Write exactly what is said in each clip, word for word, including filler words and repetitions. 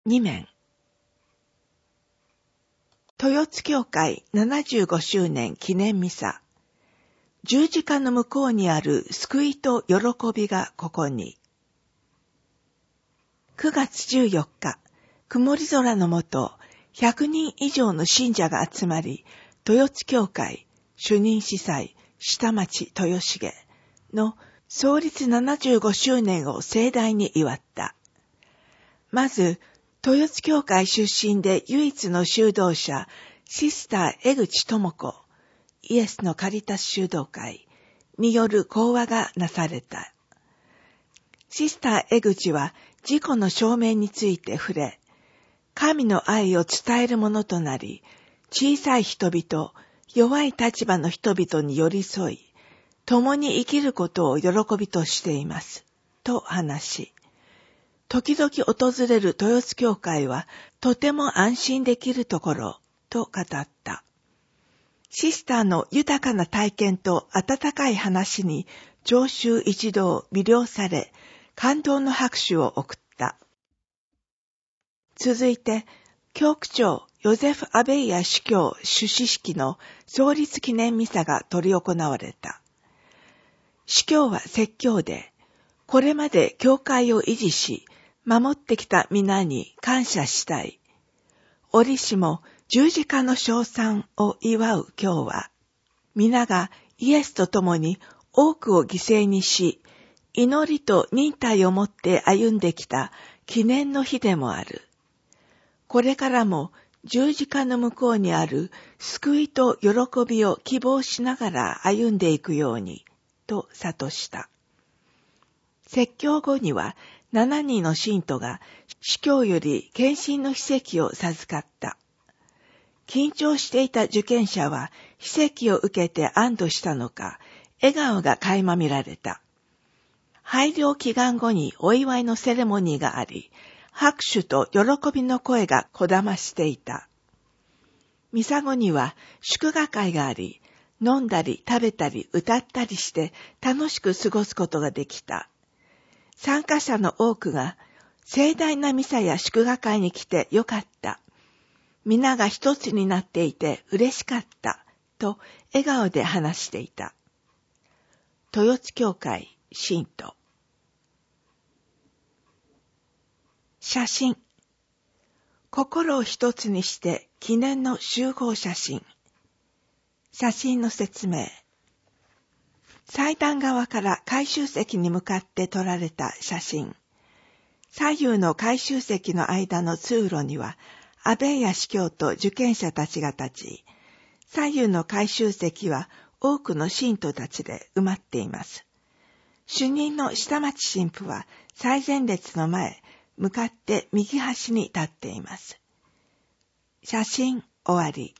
に面。豊津教会ななじゅうごしゅうねん記念ミサ。十字架の向こうにある救いと喜びがここに。くがつじゅうよっか、曇り空の下、ひゃくにん以上の信者が集まり、豊津教会主任司祭下町豊重の創立ななじゅうごしゅうねんを盛大に祝った。まず、豊津教会出身で唯一の修道者、シスター江口智子、イエスのカリタス修道会による講話がなされた。シスター江口は自己の証明について触れ、神の愛を伝えるものとなり、小さい人々、弱い立場の人々に寄り添い、共に生きることを喜びとしています、と話し、時々訪れる豊津教会はとても安心できるところと語った。シスターの豊かな体験と温かい話に聴衆一同魅了され、感動の拍手を送った。続いて、教区長ヨゼフ・アベイヤ司教主祀式の創立記念ミサが執り行われた。司教は説教で、これまで教会を維持し、守ってきた皆に感謝したい。折しも十字架の称賛を祝う今日は、皆がイエスと共に多くを犠牲にし、祈りと忍耐をもって歩んできた記念の日でもある。これからも十字架の向こうにある救いと喜びを希望しながら歩んでいくように、と諭した。説教後には、七人の信徒が司教より献身の秘跡を授かった。緊張していた受験者は秘跡を受けて安堵したのか、笑顔が垣間見られた。拝領祈願後にお祝いのセレモニーがあり、拍手と喜びの声がこだましていた。ミサ後には祝賀会があり、飲んだり食べたり歌ったりして楽しく過ごすことができた。参加者の多くが盛大なミサや祝賀会に来てよかった。皆が一つになっていて嬉しかった。と笑顔で話していた。豊津教会信徒。写真。心を一つにして記念の集合写真。写真の説明。祭壇側から回収席に向かって撮られた写真。左右の回収席の間の通路には、アベイヤ司教と受験者たちが立ち、左右の回収席は多くの信徒たちで埋まっています。主任の下町神父は最前列の前、向かって右端に立っています。写真終わり。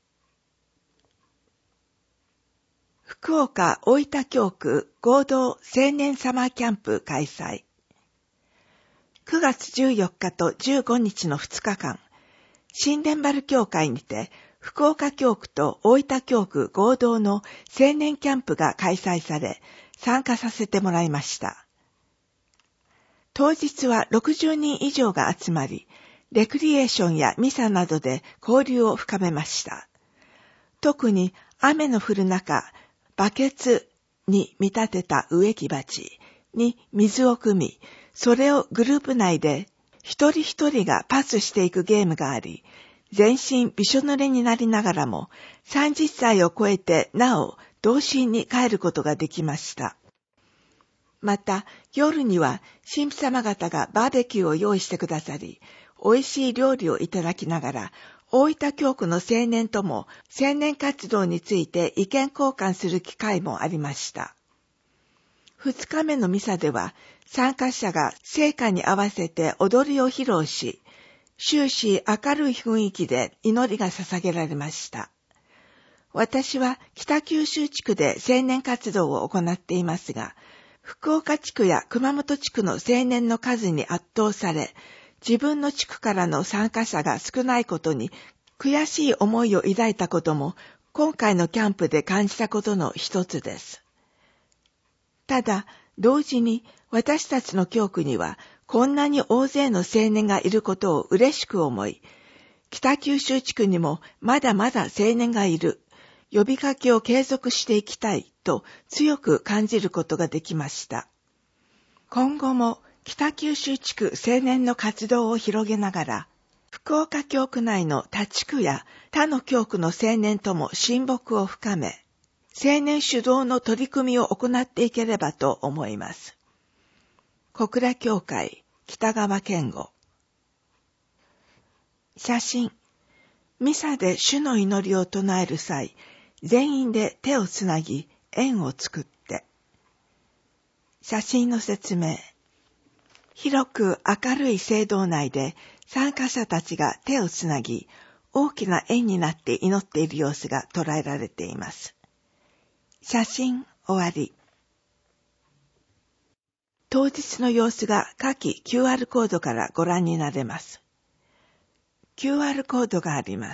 福岡大分教区合同青年サマーキャンプ開催。くがつじゅうよっかとじゅうごにちのふつかかん、新田原教会にて福岡教区と大分教区合同の青年キャンプが開催され、参加させてもらいました。当日はろくじゅうにん以上が集まり、レクリエーションやミサなどで交流を深めました。特に雨の降る中、バケツに見立てた植木鉢に水を汲み、それをグループ内で一人一人がパスしていくゲームがあり、全身びしょ濡れになりながらもさんじゅっさいを超えてなお童心に帰ることができました。また夜には神父様方がバーベキューを用意してくださり、美味しい料理をいただきながら、大分教区の青年とも青年活動について意見交換する機会もありました。二日目のミサでは参加者が聖歌に合わせて踊りを披露し、終始明るい雰囲気で祈りが捧げられました。私は北九州地区で青年活動を行っていますが、福岡地区や熊本地区の青年の数に圧倒され、自分の地区からの参加者が少ないことに悔しい思いを抱いたことも今回のキャンプで感じたことの一つです。ただ、同時に私たちの教区にはこんなに大勢の青年がいることを嬉しく思い、北九州地区にもまだまだ青年がいる、呼びかけを継続していきたいと強く感じることができました。今後も北九州地区青年の活動を広げながら、福岡教区内の他地区や他の教区の青年とも親睦を深め、青年主導の取り組みを行っていければと思います。小倉教会北川健吾。写真。ミサで主の祈りを唱える際、全員で手をつなぎ円を作って。写真の説明。広く明るい聖堂内で参加者たちが手をつなぎ、大きな円になって祈っている様子が捉えられています。写真終わり。当日の様子が下記 キューアール コードからご覧になれます。キューアール コードがあります。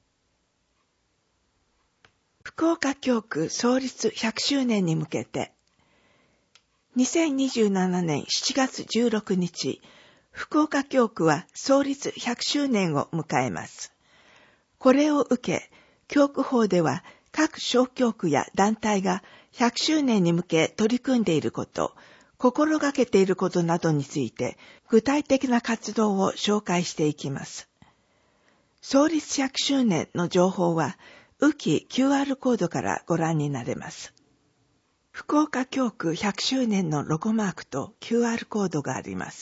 福岡教区創立ひゃくしゅうねんに向けて、にせんにじゅうななねんしちがつじゅうろくにち、福岡教区は創立ひゃくしゅうねんを迎えます。これを受け、教区法では各小教区や団体がひゃくしゅうねんに向け取り組んでいること、心がけていることなどについて具体的な活動を紹介していきます。創立ひゃくしゅうねんの情報は、右記 キューアール コードからご覧になれます。福岡教区ひゃくしゅうねんのロゴマークと キューアール コードがあります。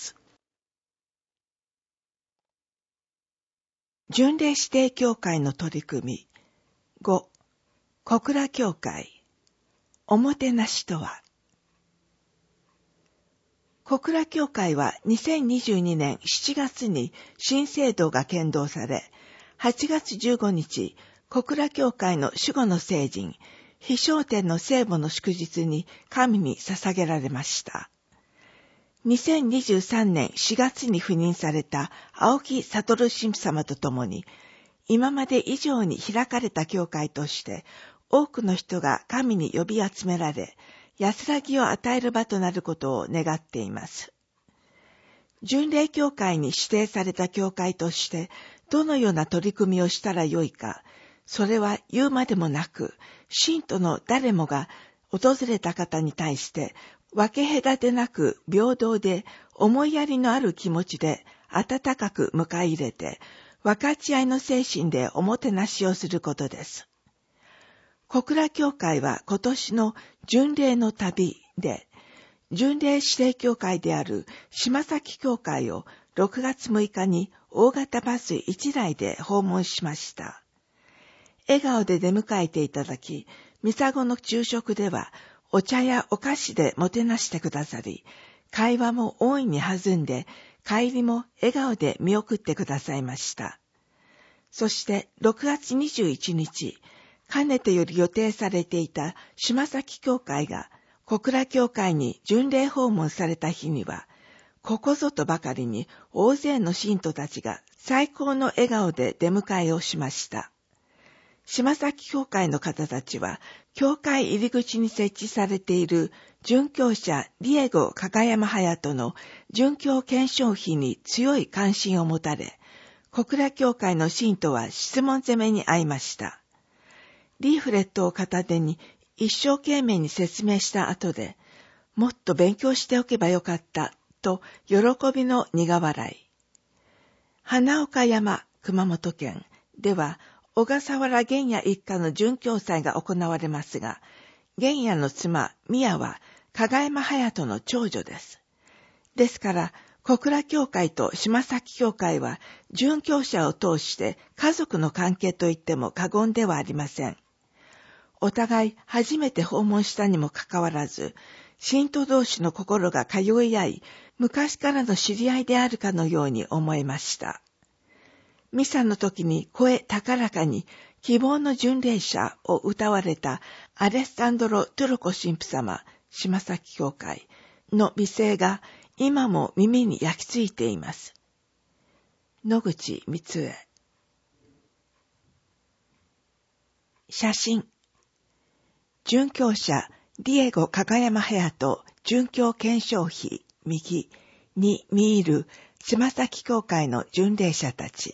巡礼指定教会の取り組み。ご、小倉教会。おもてなしとは。小倉教会はにせんにじゅうにねんしちがつに新制度が検討され、はちがつじゅうごにち、小倉教会の守護の聖人、飛翔天の聖母の祝日に神に捧げられました。にせんにじゅうさんねんしがつに赴任された青木悟神父様と共に、今まで以上に開かれた教会として、多くの人が神に呼び集められ、安らぎを与える場となることを願っています。巡礼教会に指定された教会として、どのような取り組みをしたらよいか、それは言うまでもなく、信徒の誰もが訪れた方に対して、分け隔てなく平等で思いやりのある気持ちで温かく迎え入れて、分かち合いの精神でおもてなしをすることです。小倉教会は今年の巡礼の旅で、巡礼指定教会である島崎教会をろくがつむいかに大型バスいちだいで訪問しました。笑顔で出迎えていただき、ミサゴの昼食ではお茶やお菓子でもてなしてくださり、会話も大いに弾んで、帰りも笑顔で見送ってくださいました。そしてろくがつにじゅういちにち、かねてより予定されていた島崎教会が小倉教会に巡礼訪問された日には、ここぞとばかりに大勢の信徒たちが最高の笑顔で出迎えをしました。島崎教会の方たちは、教会入り口に設置されている殉教者ディエゴ・加賀山隼人の殉教顕彰碑に強い関心を持たれ、小倉教会の信徒は質問攻めに遭いました。リーフレットを片手に一生懸命に説明した後で、もっと勉強しておけばよかったと喜びの苦笑い。花岡山、熊本県では、小笠原玄也一家の殉教祭が行われますが、玄也の妻、宮は加賀山隼人の長女です。ですから、小倉教会と島崎教会は、殉教者を通して家族の関係といっても過言ではありません。お互い初めて訪問したにもかかわらず、信徒同士の心が通い合い、昔からの知り合いであるかのように思えました。ミサの時に声高らかに希望の巡礼者を歌われたアレッサンドロ・トゥロコ神父様、島崎教会の美声が今も耳に焼き付いています。野口光恵。写真。殉教者ディエゴ・加賀山隼人殉教顕彰碑右に見入る島崎教会の巡礼者たち。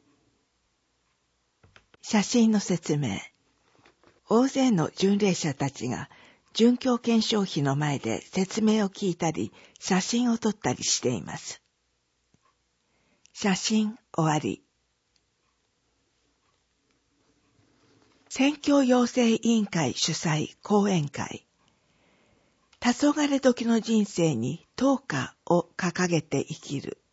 写真の説明。大勢の巡礼者たちが殉教憲章碑の前で説明を聞いたり、写真を撮ったりしています。写真終わり。宣教養成委員会主催講演会。黄昏時の人生に灯火を掲げて生きる。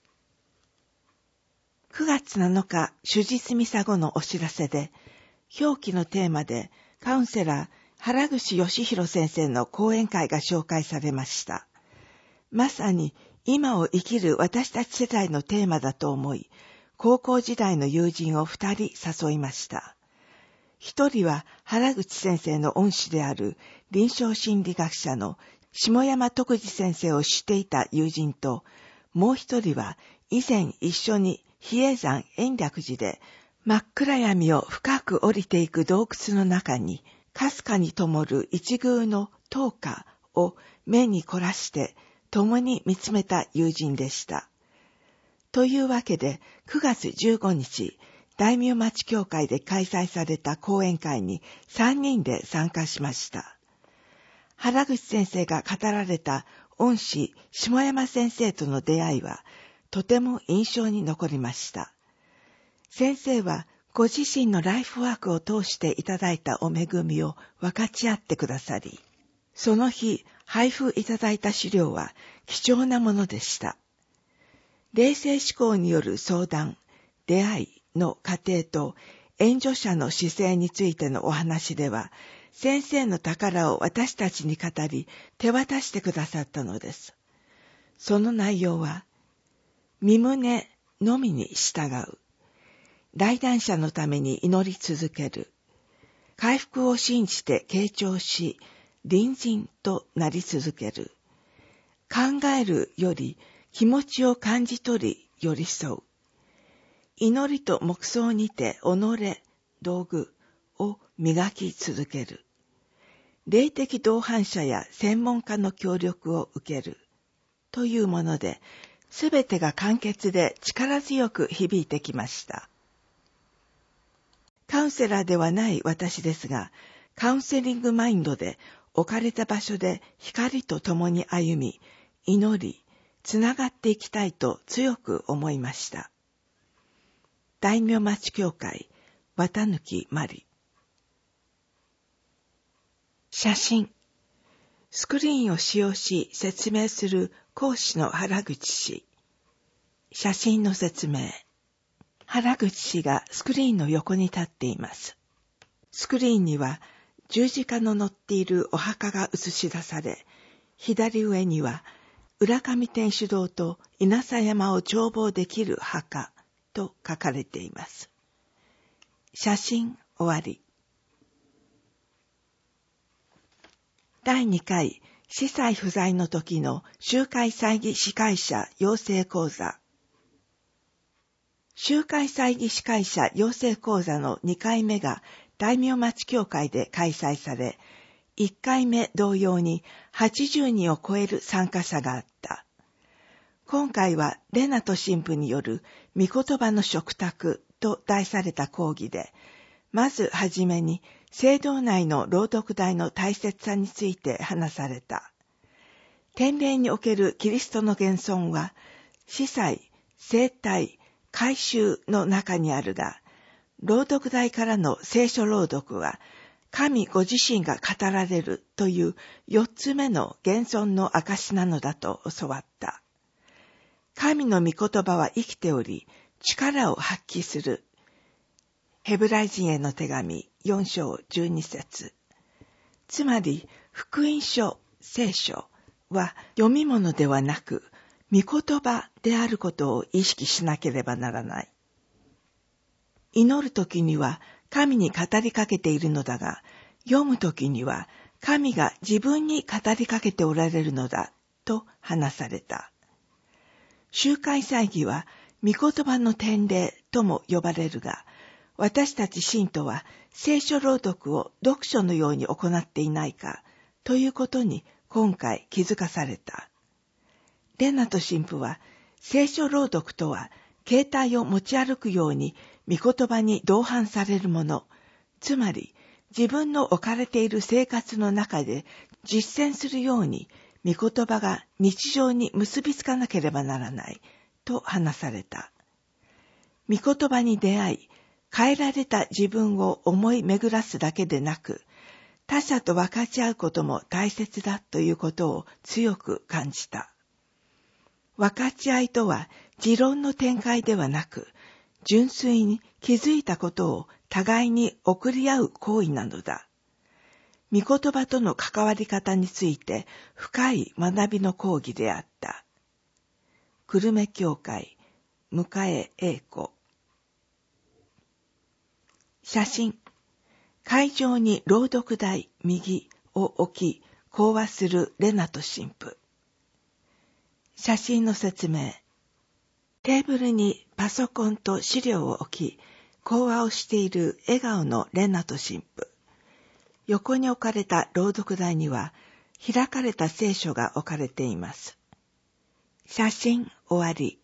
くがつなのか、主日ミサ後のお知らせで、表記のテーマでカウンセラー原口義弘先生の講演会が紹介されました。まさに今を生きる私たち世代のテーマだと思い、高校時代の友人を二人誘いました。一人は原口先生の恩師である臨床心理学者の下山徳次先生を知っていた友人と、もう一人は以前一緒に比叡山延暦寺で真っ暗闇を深く降りていく洞窟の中にかすかに灯る一宮の灯火を目に凝らして共に見つめた友人でした。というわけでくがつじゅうごにち、大名町教会で開催された講演会にさんにんで参加しました。原口先生が語られた恩師下山先生との出会いはとても印象に残りました。先生はご自身のライフワークを通していただいたお恵みを分かち合ってくださり、その日配布いただいた資料は貴重なものでした。霊性思考による相談、出会いの過程と援助者の姿勢についてのお話では、先生の宝を私たちに語り手渡してくださったのです。その内容は、身旨のみに従う、来談者のために祈り続ける、回復を信じて傾聴し、隣人となり続ける、考えるより気持ちを感じ取り寄り添う、祈りと黙想にて己、道具を磨き続ける、霊的同伴者や専門家の協力を受けるというもので、すべてが簡潔で力強く響いてきました。カウンセラーではない私ですが、カウンセリングマインドで置かれた場所で光と共に歩み、祈り、つながっていきたいと強く思いました。大名町教会、綿貫まり。写真。スクリーンを使用し説明する講師の原口氏。写真の説明。原口氏がスクリーンの横に立っています。スクリーンには十字架の載っているお墓が映し出され、左上には浦上天主堂と稲佐山を眺望できる墓と書かれています。写真終わり。だいにかい司祭不在の時の集会祭儀司会者養成講座。集会祭儀司会者養成講座のにかいめが大名町教会で開催され、いっかいめ同様にはちじゅうにんを超える参加者があった。今回はレナト神父による御言葉の食卓と題された講義で、まずはじめに聖堂内の朗読台の大切さについて話された。典礼におけるキリストの現存は、司祭、聖体、改宗の中にあるが、朗読台からの聖書朗読は、神ご自身が語られるという四つ目の現存の証なのだと教わった。神の御言葉は生きており、力を発揮する。ヘブライ人への手紙よんしょうじゅうにせつ。つまり、福音書、聖書は読み物ではなく、御言葉であることを意識しなければならない。祈るときには神に語りかけているのだが、読むときには神が自分に語りかけておられるのだと話された。集会祭儀は御言葉の典礼とも呼ばれるが、私たち信徒は聖書朗読を読書のように行っていないかということに今回気づかされた。 レナと神父は、聖書朗読とは、携帯を持ち歩くように御言葉に同伴されるもの、つまり自分の置かれている生活の中で実践するように御言葉が日常に結びつかなければならないと話された。御言葉に出会い、変えられた自分を思い巡らすだけでなく、他者と分かち合うことも大切だということを強く感じた。分かち合いとは持論の展開ではなく、純粋に気づいたことを互いに送り合う行為なのだ。御言葉との関わり方について深い学びの講義であった。久留米教会、向江英子。写真。会場に朗読台右を置き、講話するレナと神父。写真の説明。テーブルにパソコンと資料を置き、講話をしている笑顔のレナと神父。横に置かれた朗読台には、開かれた聖書が置かれています。写真終わり。